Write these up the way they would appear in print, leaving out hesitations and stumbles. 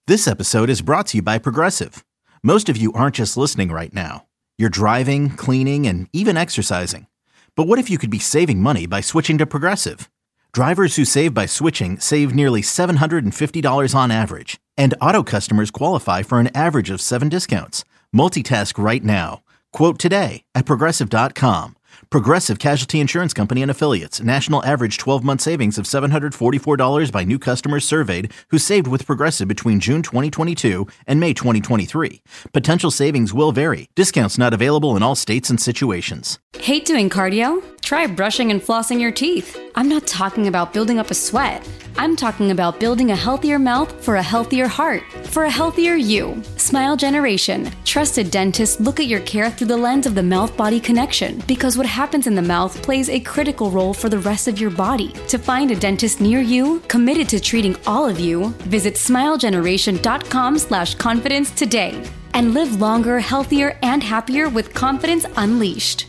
This episode is brought to you by Progressive. Most of you aren't just listening right now. You're driving, cleaning, and even exercising. But what if you could be saving money by switching to Progressive? Drivers who save by switching save nearly $750 on average. And auto customers qualify for an average of 7 discounts. Multitask right now. Quote today at Progressive.com. Progressive Casualty Insurance Company and Affiliates. National average 12-month savings of $744 by new customers surveyed who saved with Progressive between June 2022 and May 2023. Potential savings will vary. Discounts not available in all states and situations. Hate doing cardio? Try brushing and flossing your teeth. I'm not talking about building up a sweat. I'm talking about building a healthier mouth for a healthier heart, for a healthier you. Smile Generation. Trusted dentists look at your care through the lens of the mouth-body connection because what happens in the mouth plays a critical role for the rest of your body. To find a dentist near you, committed to treating all of you, visit smilegeneration.com/confidence today and live longer, healthier, and happier with confidence unleashed.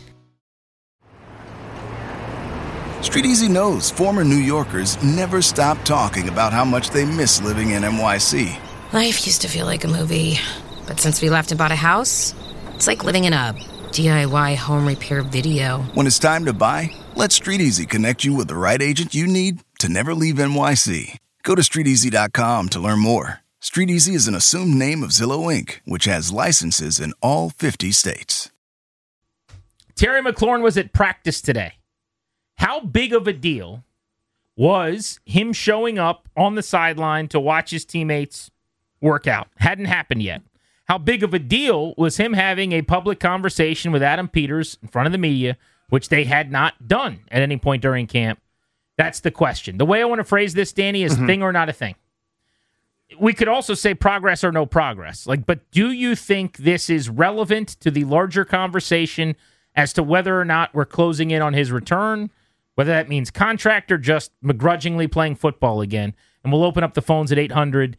Street Easy knows former New Yorkers never stop talking about how much they miss living in NYC. Life used to feel like a movie, but since we left and bought a house, it's like living in a DIY home repair video. When it's time to buy, let Street Easy connect you with the right agent you need to never leave NYC. Go to StreetEasy.com to learn more. Street Easy is an assumed name of Zillow Inc., which has licenses in all 50 states. Terry McLaurin was at practice today. How big of a deal was him showing up on the sideline to watch his teammates work out? Hadn't happened yet. How big of a deal was him having a public conversation with Adam Peters in front of the media, which they had not done at any point during camp? That's the question. The way I want to phrase this, Danny, is thing or not a thing. We could also say progress or no progress. But do you think this is relevant to the larger conversation as to whether or not we're closing in on his return? Whether that means contract or just begrudgingly playing football again. And we'll open up the phones at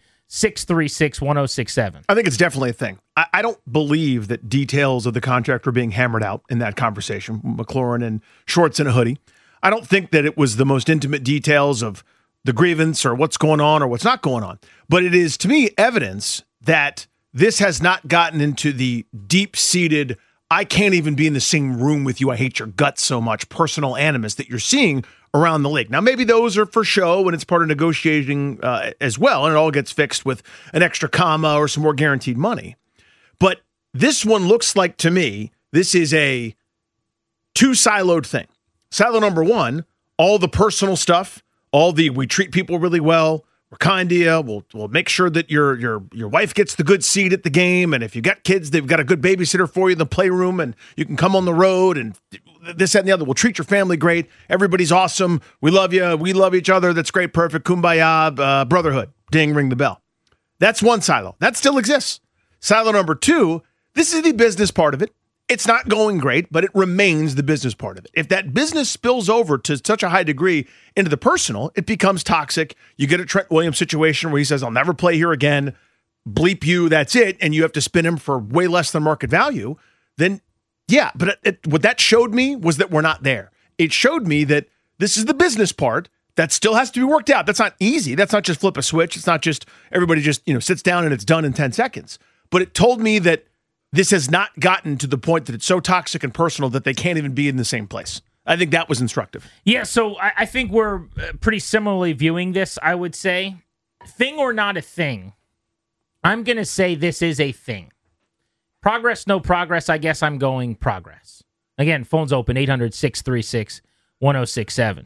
800-636-1067. I think it's definitely a thing. I don't believe that details of the contract were being hammered out in that conversation. McLaurin in shorts and a hoodie. I don't think that it was the most intimate details of the grievance or what's going on or what's not going on. But it is, to me, evidence that this has not gotten into the deep-seated I can't even be in the same room with you. I hate your guts so much. Personal animus that you're seeing around the league. Now, maybe those are for show and it's part of negotiating as well. And it all gets fixed with an extra comma or some more guaranteed money. But this one looks like, to me, this is a two-siloed thing. Silo number one, all the personal stuff, we treat people really well. We're kind to you. We'll make sure that your wife gets the good seat at the game, and if you got kids, they've got a good babysitter for you in the playroom, and you can come on the road, and this, that, and the other. We'll treat your family great. Everybody's awesome. We love you. We love each other. That's great. Perfect. Kumbaya. Brotherhood. Ding, ring the bell. That's one silo. That still exists. Silo number two, this is the business part of it. It's not going great, but it remains the business part of it. If that business spills over to such a high degree into the personal, it becomes toxic. You get a Trent Williams situation where he says, I'll never play here again. Bleep you, that's it. And you have to spin him for way less than market value. Then, yeah, but what that showed me was that we're not there. It showed me that this is the business part that still has to be worked out. That's not easy. That's not just flip a switch. It's not just everybody just sits down and it's done in 10 seconds. But it told me that this has not gotten to the point that it's so toxic and personal that they can't even be in the same place. I think that was instructive. Yeah, so I think we're pretty similarly viewing this, I would say. Thing or not a thing, I'm going to say this is a thing. Progress, no progress, I guess I'm going progress. Again, phone's open, 800-636-1067.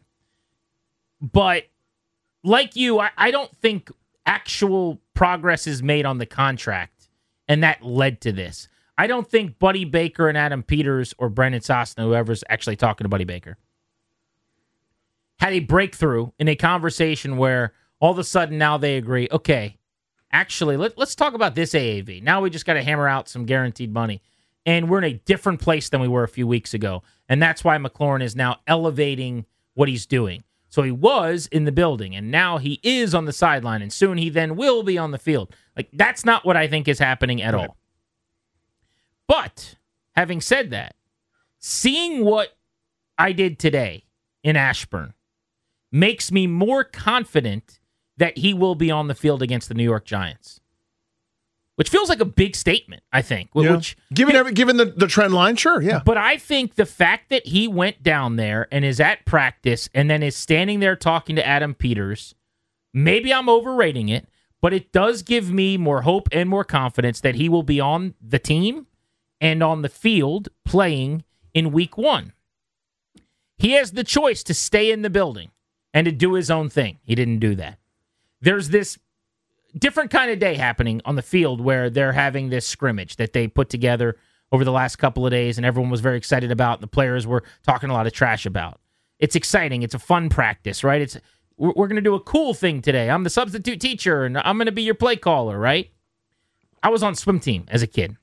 But like you, I don't think actual progress is made on the contract, and that led to this. I don't think Buddy Baker and Adam Peters or Brendan Sosna, whoever's actually talking to Buddy Baker, had a breakthrough in a conversation where all of a sudden now they agree, okay, actually, let's talk about this AAV. Now we just got to hammer out some guaranteed money. And we're in a different place than we were a few weeks ago. And that's why McLaurin is now elevating what he's doing. So he was in the building, and now he is on the sideline, and soon he then will be on the field. That's not what I think is happening at all. But having said that, seeing what I did today in Ashburn makes me more confident that he will be on the field against the New York Giants. which feels like a big statement, I think. Yeah. Which, given the trend line, sure, yeah. But I think the fact that he went down there and is at practice and then is standing there talking to Adam Peters, maybe I'm overrating it, but it does give me more hope and more confidence that he will be on the team and on the field playing in week 1. He has the choice to stay in the building and to do his own thing. He didn't do that. There's this different kind of day happening on the field where they're having this scrimmage that they put together over the last couple of days, and everyone was very excited about, and the players were talking a lot of trash about. It's exciting. It's a fun practice, right? We're going to do a cool thing today. I'm the substitute teacher, and I'm going to be your play caller, right? I was on swim team as a kid.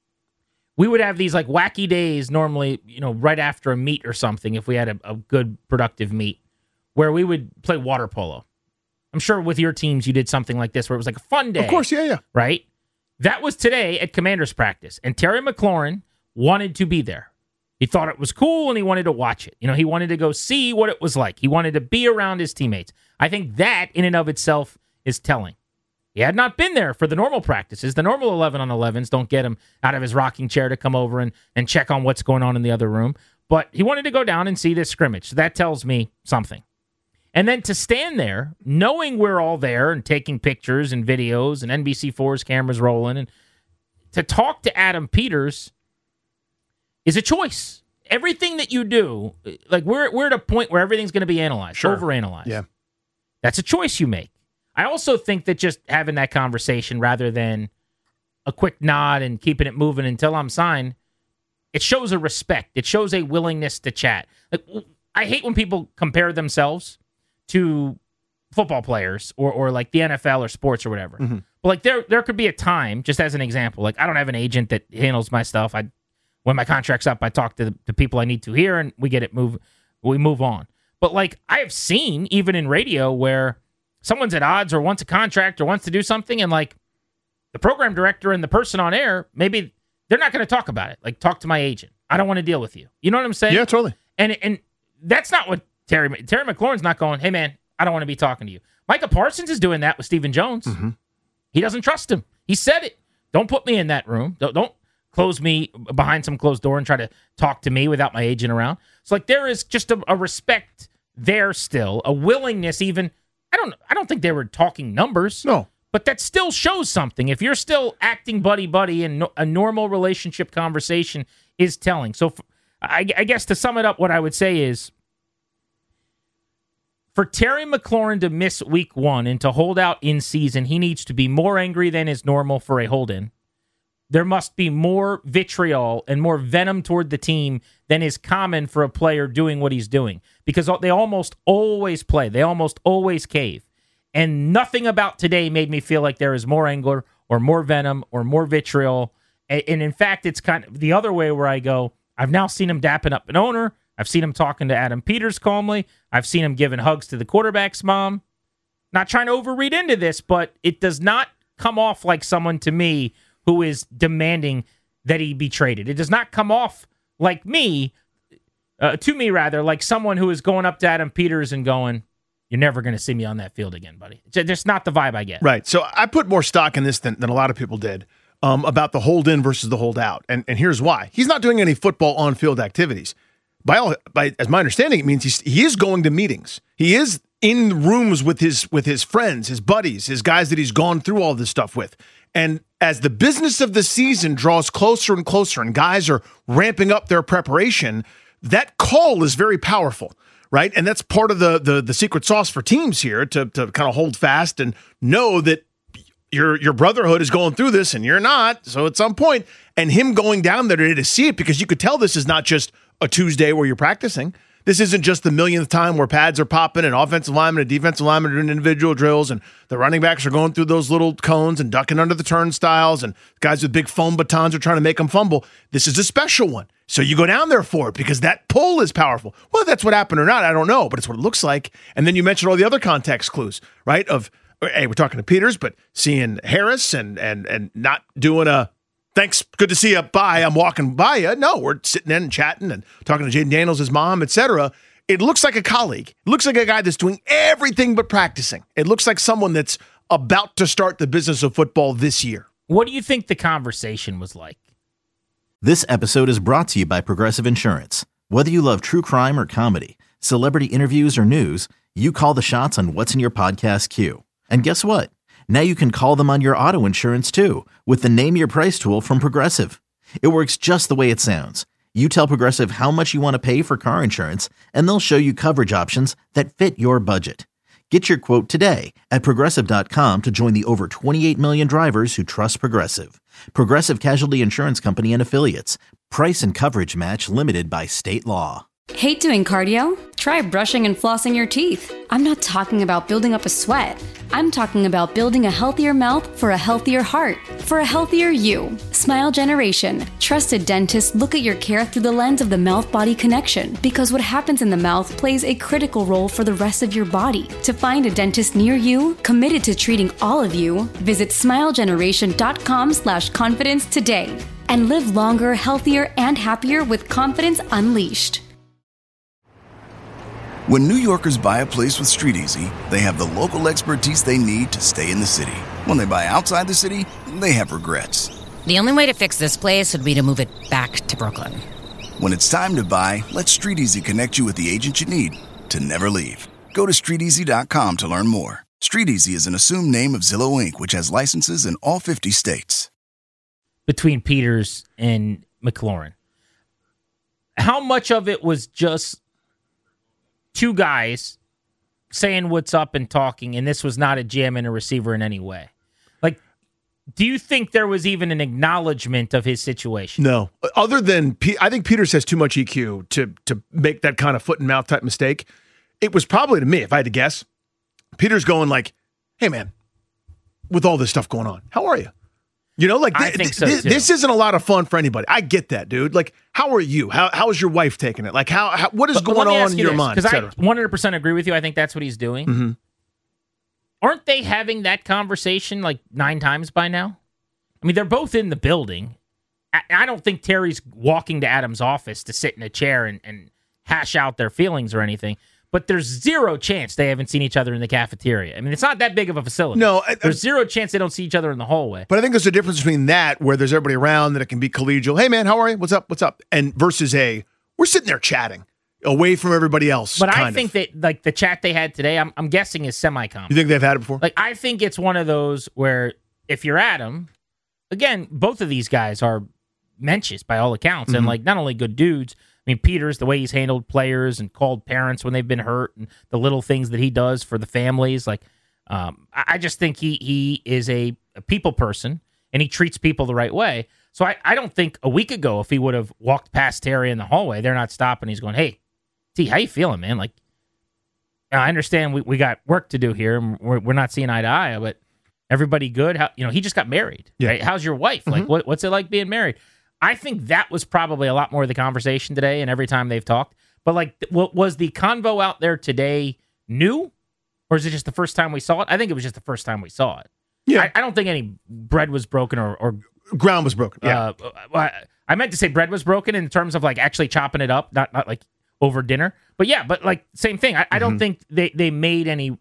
We would have these like wacky days normally, right after a meet or something, if we had a good, productive meet, where we would play water polo. I'm sure with your teams you did something like this where it was like a fun day. Of course, yeah. Right? That was today at Commander's practice, and Terry McLaurin wanted to be there. He thought it was cool, and he wanted to watch it. He wanted to go see what it was like. He wanted to be around his teammates. I think that, in and of itself, is telling. He had not been there for the normal practices. The normal 11-on-11s don't get him out of his rocking chair to come over and check on what's going on in the other room. But he wanted to go down and see this scrimmage. So that tells me something. And then to stand there, knowing we're all there and taking pictures and videos and NBC4's cameras rolling, and to talk to Adam Peters is a choice. Everything that you do, like we're at a point where everything's going to be analyzed, overanalyzed. Yeah. That's a choice you make. I also think that just having that conversation rather than a quick nod and keeping it moving until I'm signed, it shows a respect. It shows a willingness to chat. Like, I hate when people compare themselves to football players or like the NFL or sports or whatever. Mm-hmm. But like there could be a time, just as an example, like I don't have an agent that handles my stuff. When my contract's up, I talk to the people I need to here, and we move on. But like I have seen, even in radio, where someone's at odds or wants a contract or wants to do something, and like the program director and the person on air, maybe they're not going to talk about it. Like, talk to my agent. I don't want to deal with you. You know what I'm saying? Yeah, totally. And that's not what Terry McLaurin's not going, hey man, I don't want to be talking to you. Micah Parsons is doing that with Stephen Jones. Mm-hmm. He doesn't trust him. He said it. Don't put me in that room. Don't close me behind some closed door and try to talk to me without my agent around. So like there is just a respect there still, a willingness even. I don't think they were talking numbers. No. But that still shows something. If you're still acting buddy-buddy and a normal relationship conversation is telling. So I guess to sum it up, what I would say is for Terry McLaurin to miss week 1 and to hold out in season, he needs to be more angry than is normal for a hold-in. There must be more vitriol and more venom toward the team than is common for a player doing what he's doing. Because they almost always play. They almost always cave. And nothing about today made me feel like there is more anger or more venom or more vitriol. And in fact, it's kind of the other way where I go, I've now seen him dapping up an owner. I've seen him talking to Adam Peters calmly. I've seen him giving hugs to the quarterback's mom. Not trying to overread into this, but it does not come off like someone to me who is demanding that he be traded. It does not come off like me, to me rather, like someone who is going up to Adam Peters and going, you're never going to see me on that field again, buddy. It's just not the vibe I get. Right. So I put more stock in this than a lot of people did about the hold in versus the hold out. And here's why. He's not doing any football on-field activities. As my understanding, it means he is going to meetings. He is in rooms with his friends, his buddies, his guys that he's gone through all this stuff with. And as the business of the season draws closer and closer and guys are ramping up their preparation, that call is very powerful, right? And that's part of the secret sauce for teams here to kind of hold fast and know that your brotherhood is going through this and you're not. So at some point, and him going down there to see it, because you could tell this is not just a Tuesday where you're practicing. This isn't just the millionth time where pads are popping and offensive linemen and defensive linemen are doing individual drills and the running backs are going through those little cones and ducking under the turnstiles and guys with big foam batons are trying to make them fumble. This is a special one. So you go down there for it because that pull is powerful. Whether that's what happened or not, I don't know, but it's what it looks like. And then you mentioned all the other context clues, right? Of, hey, we're talking to Peters, but seeing Harris and not doing a, thanks, good to see you, bye, I'm walking by you. No, we're sitting in and chatting and talking to Jaden Daniels, his mom, etc. It looks like a colleague. It looks like a guy that's doing everything but practicing. It looks like someone that's about to start the business of football this year. What do you think the conversation was like? This episode is brought to you by Progressive Insurance. Whether you love true crime or comedy, celebrity interviews or news, you call the shots on what's in your podcast queue. And guess what? Now you can call them on your auto insurance too with the Name Your Price tool from Progressive. It works just the way it sounds. You tell Progressive how much you want to pay for car insurance, and they'll show you coverage options that fit your budget. Get your quote today at Progressive.com to join the over 28 million drivers who trust Progressive. Progressive Casualty Insurance Company and Affiliates. Price and coverage match limited by state law. Hate doing cardio? Try brushing and flossing your teeth. I'm not talking about building up a sweat. I'm talking about building a healthier mouth for a healthier heart, for a healthier you. Smile Generation. Trusted dentists look at your care through the lens of the mouth-body connection, because what happens in the mouth plays a critical role for the rest of your body. To find a dentist near you, committed to treating all of you, visit smilegeneration.com/confidence today and live longer, healthier, and happier with confidence unleashed. When New Yorkers buy a place with StreetEasy, they have the local expertise they need to stay in the city. When they buy outside the city, they have regrets. The only way to fix this place would be to move it back to Brooklyn. When it's time to buy, let StreetEasy connect you with the agent you need to never leave. Go to StreetEasy.com to learn more. StreetEasy is an assumed name of Zillow Inc., which has licenses in all 50 states. Between Peters and McLaurin, how much of it was just two guys saying what's up and talking, and this was not a GM and a receiver in any way? Like, do you think there was even an acknowledgement of his situation? No. Other than, I think Peters has too much EQ to make that kind of foot and mouth type mistake. It was probably, to me, if I had to guess, Peters going like, hey, man, with all this stuff going on, how are you? You know, like, I think so, too. This isn't a lot of fun for anybody. I get that, dude. Like, how are you? How is your wife taking it? Like, what is going on in your mind? Because I 100% agree with you. I think that's what he's doing. Mm-hmm. Aren't they having that conversation like 9 times by now? I mean, they're both in the building. I don't think Terry's walking to Adam's office to sit in a chair and hash out their feelings or anything. But there's zero chance they haven't seen each other in the cafeteria. I mean, it's not that big of a facility. No, there's zero chance they don't see each other in the hallway. But I think there's a difference between that, where there's everybody around, that it can be collegial. Hey, man, how are you? What's up? What's up? And versus we're sitting there chatting away from everybody else. But I think that like the chat they had today, I'm guessing is semi-common. You think they've had it before? Like, I think it's one of those where if you're Adam, again, both of these guys are mensches by all accounts, and like not only good dudes. I mean, Peters, the way he's handled players and called parents when they've been hurt, and the little things that he does for the families. Like, I just think he is a people person, and he treats people the right way. So I don't think a week ago, if he would have walked past Terry in the hallway, they're not stopping. He's going, hey, T, how you feeling, man? Like, I understand we got work to do here, and we're not seeing eye to eye, but everybody good? How, he just got married, right? How's your wife? Like, what's it like being married? I think that was probably a lot more of the conversation today and every time they've talked. But, like, was the convo out there today new? Or is it just the first time we saw it? I think it was just the first time we saw it. Yeah. I don't think any bread was broken or ground was broken. Yeah. I meant to say bread was broken in terms of, like, actually chopping it up, not like over dinner. But, yeah, like, same thing. I don't think they made any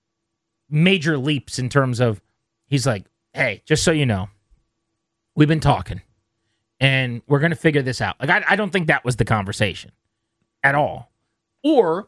major leaps in terms of, he's like, hey, just so you know, we've been talking. And we're going to figure this out. Like, I don't think that was the conversation at all. Or,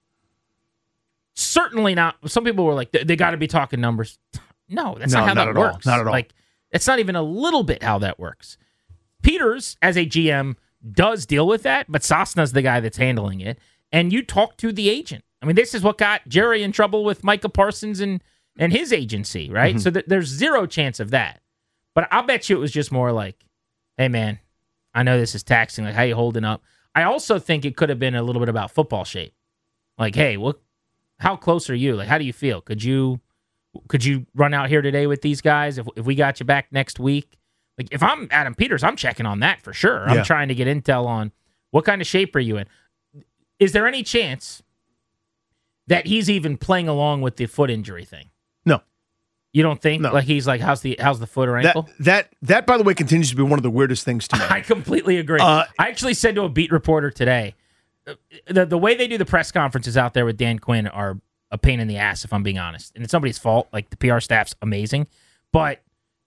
certainly not. Some people were like, they got to be talking numbers. No, that's not how that works. Not at all. Like, it's not even a little bit how that works. Peters, as a GM, does deal with that, but Sosna's the guy that's handling it. And you talk to the agent. I mean, this is what got Jerry in trouble with Micah Parsons and his agency, right? So there's zero chance of that. But I'll bet you it was just more like, hey, man, I know this is taxing. Like, how you holding up? I also think it could have been a little bit about football shape. Like, hey, how close are you? Like, how do you feel? Could you run out here today with these guys if we got you back next week? Like, if I'm Adam Peters, I'm checking on that for sure. I'm trying to get intel on what kind of shape are you in. Is there any chance that he's even playing along with the foot injury thing? No. You don't think? No. Like, he's like, how's the foot or ankle? That by the way, continues to be one of the weirdest things to me. I completely agree. I actually said to a beat reporter today, the way they do the press conferences out there with Dan Quinn are a pain in the ass, if I'm being honest. And it's nobody's fault. Like, the PR staff's amazing. But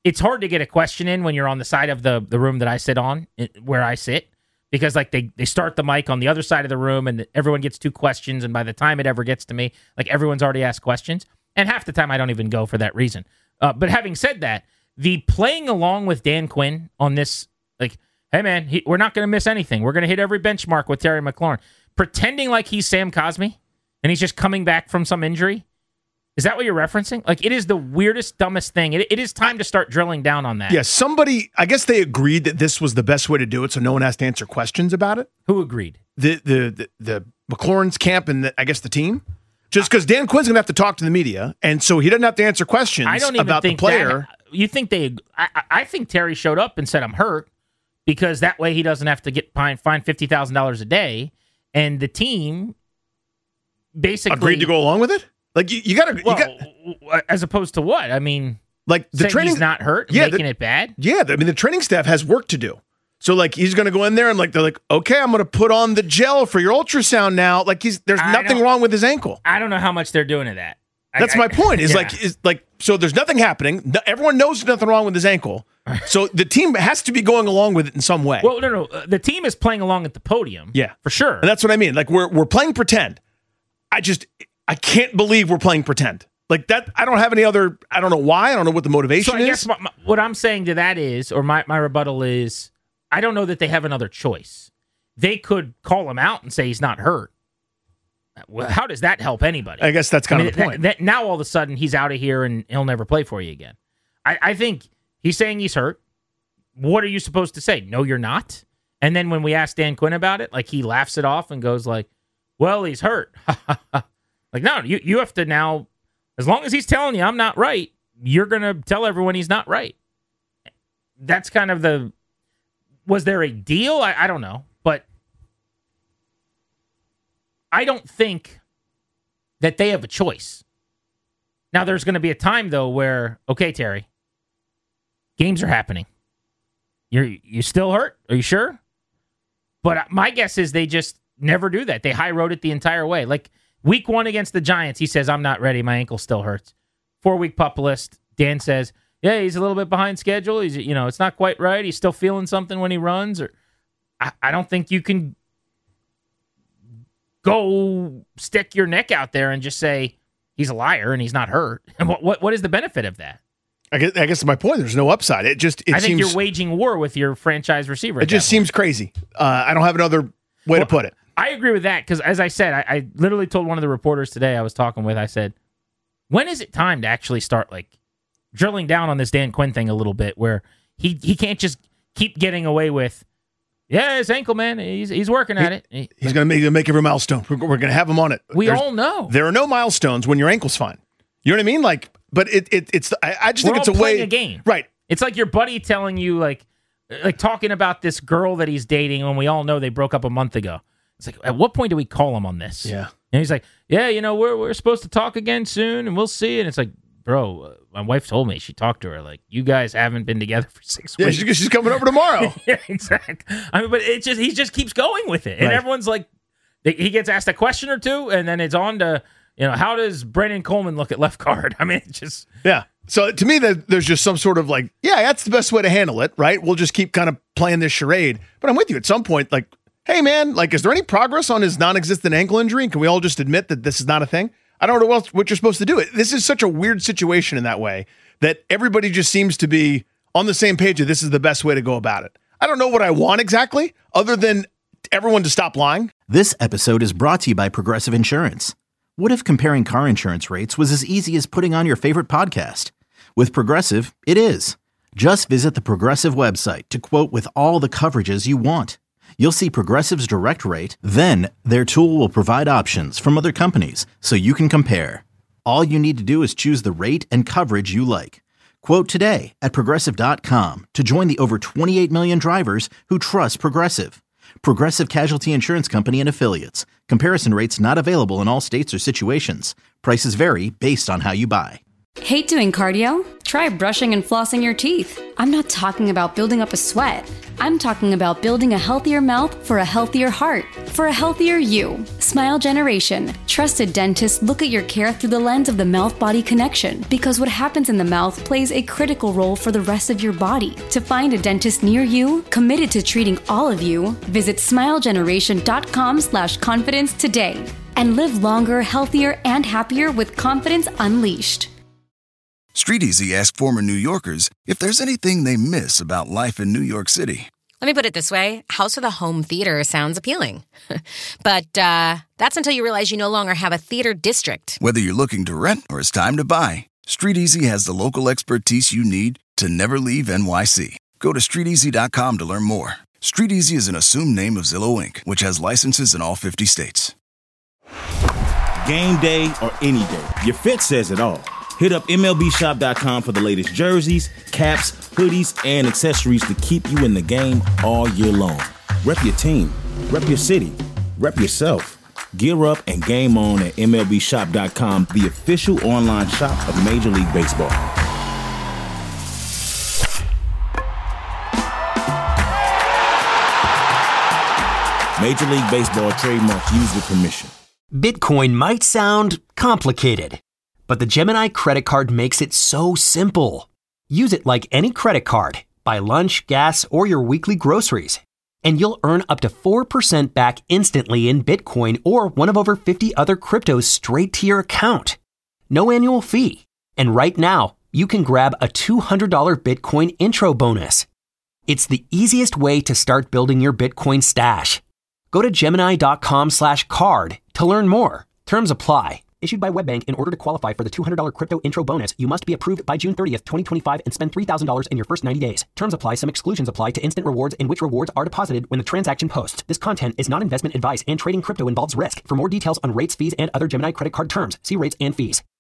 it's hard to get a question in when you're on the side of the room that I sit on, where I sit, because like they start the mic on the other side of the room and everyone gets 2 questions, and by the time it ever gets to me, like everyone's already asked questions, and half the time I don't even go for that reason. But having said that, the playing along with Dan Quinn on this, like, hey man, we're not going to miss anything. We're going to hit every benchmark with Terry McLaurin. Pretending like he's Sam Cosmi and he's just coming back from some injury. Is that what you're referencing? Like, it is the weirdest, dumbest thing. It is time to start drilling down on that. Yeah, somebody, I guess they agreed that this was the best way to do it, so no one has to answer questions about it. Who agreed? The McLaurin's camp and I guess the team. Just because Dan Quinn's going to have to talk to the media, and so he doesn't have to answer questions about the player. You think I think Terry showed up and said, I'm hurt, because that way he doesn't have to get fined $50,000 a day, and the team basically agreed to go along with it. Like you got to, as opposed to what? I mean, like the training, he's not hurt, making it bad. Yeah, I mean the training staff has work to do. So like he's going to go in there and like they're like, okay, I'm going to put on the gel for your ultrasound now. Like there's nothing wrong with his ankle. I don't know how much they're doing of that. That's my point. Is like so there's nothing happening. Everyone knows there's nothing wrong with his ankle. So the team has to be going along with it in some way. Well, no. The team is playing along at the podium. Yeah, for sure. And that's what I mean. Like we're playing pretend. I can't believe we're playing pretend. Like that, I don't have any other, I don't know why, I don't know what the motivation is. So I guess what I'm saying to that is, or my rebuttal is, I don't know that they have another choice. They could call him out and say he's not hurt. Well, how does that help anybody? I guess that's kind of the point. Now all of a sudden he's out of here and he'll never play for you again. I think he's saying he's hurt. What are you supposed to say? No, you're not. And then when we ask Dan Quinn about it, like he laughs it off and goes like, well, he's hurt. Like, no, you have to now, as long as he's telling you I'm not right, you're going to tell everyone he's not right. That's kind of was there a deal? I don't know. But I don't think that they have a choice. Now, there's going to be a time, though, where, okay, Terry, games are happening. You still hurt? Are you sure? But my guess is they just never do that. They high road it the entire way. Like, Week 1 against the Giants, he says, I'm not ready. My ankle still hurts. 4-week pup list. Dan says, yeah, he's a little bit behind schedule. He's, it's not quite right. He's still feeling something when he runs. Or I don't think you can go stick your neck out there and just say he's a liar and he's not hurt. And what is the benefit of that? I guess my point. There's no upside. I think you're waging war with your franchise receiver. It just seems crazy. I don't have another way to put it. I agree with that because, as I said, I literally told one of the reporters today I was talking with, I said, when is it time to actually start like drilling down on this Dan Quinn thing a little bit, where he can't just keep getting away with, yeah, his ankle, man, he's working at it. He's going to make every milestone. We're going to have him on it. There's all know there are no milestones when your ankle's fine. You know what I mean? Like, but it's. I just think it's a way. A game, right? It's like your buddy telling you, like talking about this girl that he's dating when we all know they broke up a month ago. It's like, at what point do we call him on this? Yeah. And he's like, yeah, we're supposed to talk again soon, and we'll see. And it's like, bro, my wife told me, she talked to her, like, you guys haven't been together for 6 weeks. Yeah, she's coming over tomorrow. Yeah, exactly. I mean, but he just keeps going with it. And everyone's like, he gets asked a question or two, and then it's on to, how does Brandon Coleman look at left guard? I mean, it's just. Yeah. So to me, there's just some sort of like, yeah, that's the best way to handle it, right? We'll just keep kind of playing this charade. But I'm with you at some point, like, hey, man, like, is there any progress on his non-existent ankle injury? And can we all just admit that this is not a thing? I don't know what you're supposed to do. This is such a weird situation in that way that everybody just seems to be on the same page of this is the best way to go about it. I don't know what I want exactly, other than everyone to stop lying. This episode is brought to you by Progressive Insurance. What if comparing car insurance rates was as easy as putting on your favorite podcast? With Progressive, it is. Just visit the Progressive website to quote with all the coverages you want. You'll see Progressive's direct rate, then their tool will provide options from other companies so you can compare. All you need to do is choose the rate and coverage you like. Quote today at Progressive.com to join the over 28 million drivers who trust Progressive. Progressive Casualty Insurance Company and Affiliates. Comparison rates not available in all states or situations. Prices vary based on how you buy. Hate doing cardio? Try brushing and flossing your teeth. I'm not talking about building up a sweat. I'm talking about building a healthier mouth for a healthier heart, for a healthier you. Smile Generation. Trusted dentists look at your care through the lens of the mouth-body connection, because what happens in the mouth plays a critical role for the rest of your body. To find a dentist near you, committed to treating all of you, visit smilegeneration.com/confidence today and live longer, healthier, and happier with confidence unleashed. Street Easy asked former New Yorkers if there's anything they miss about life in New York City. Let me put it this way. House with a home theater sounds appealing. But that's until you realize you no longer have a theater district. Whether you're looking to rent or it's time to buy, Street Easy has the local expertise you need to never leave NYC. Go to StreetEasy.com to learn more. Street Easy is an assumed name of Zillow Inc., which has licenses in all 50 states. Game day or any day, your fit says it all. Hit up MLBshop.com for the latest jerseys, caps, hoodies, and accessories to keep you in the game all year long. Rep your team, rep your city, rep yourself. Gear up and game on at MLBshop.com, the official online shop of Major League Baseball. Major League Baseball trademark used with permission. Bitcoin might sound complicated, but the Gemini credit card makes it so simple. Use it like any credit card. Buy lunch, gas, or your weekly groceries, and you'll earn up to 4% back instantly in Bitcoin or one of over 50 other cryptos straight to your account. No annual fee. And right now, you can grab a $200 Bitcoin intro bonus. It's the easiest way to start building your Bitcoin stash. Go to Gemini.com/card to learn more. Terms apply. Issued by WebBank. In order to qualify for the $200 crypto intro bonus, you must be approved by June 30th, 2025 and spend $3,000 in your first 90 days. Terms apply. Some exclusions apply to instant rewards, in which rewards are deposited when the transaction posts. This content is not investment advice, and trading crypto involves risk. For more details on rates, fees, and other Gemini credit card terms, see rates and fees.